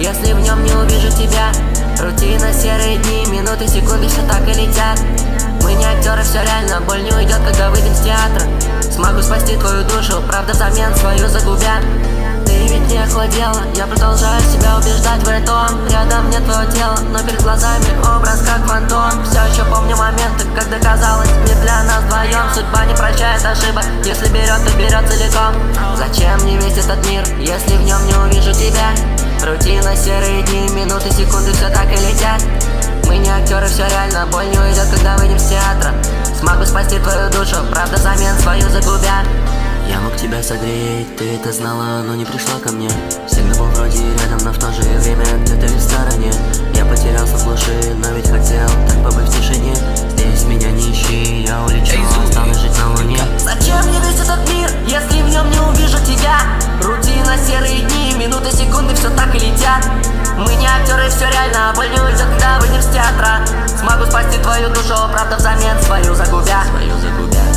если в нем не увижу тебя. Рутина, серые дни, минуты, секунды, все так и летят. Мы не актеры, все реально, боль не уйдет, когда выйдем с театра. Смогу спасти твою душу, правда взамен свою загубя. Ты ведь не охладела, я продолжаю себя убеждать в этом. Рядом нет твоего тела, но перед глазами образ как фантом. Все еще помню моменты, когда казалось не для нас вдвоем. Судьба не прощает ошибок, если берет, то берет целиком. Зачем мне весь этот мир, если в нем не увижу тебя? Рутина, серые дни, минуты, секунды, все так и летят. Мы не актеры, все реально, боль не уйдет, когда выйдем с театра. Смогу спасти твою душу, правда взамен свою загубя. Я мог тебя согреть, ты это знала, но не пришла ко мне. Всегда был вроде рядом, но в то же время где-то в стороне. Я потерялся в глуши, но ведь хотел так побыть в тишине. Здесь меня не ищи, я улечу, останусь жить на луне. Зачем мне весь этот мир, если в нем не увижу тебя? Рутина, серые дни, минуты, секунды, все так и летят. Мы не актеры, все реально, боль не уйдет, когда выйдем с театра. Смогу спасти твою душу, правда взамен свою загубя.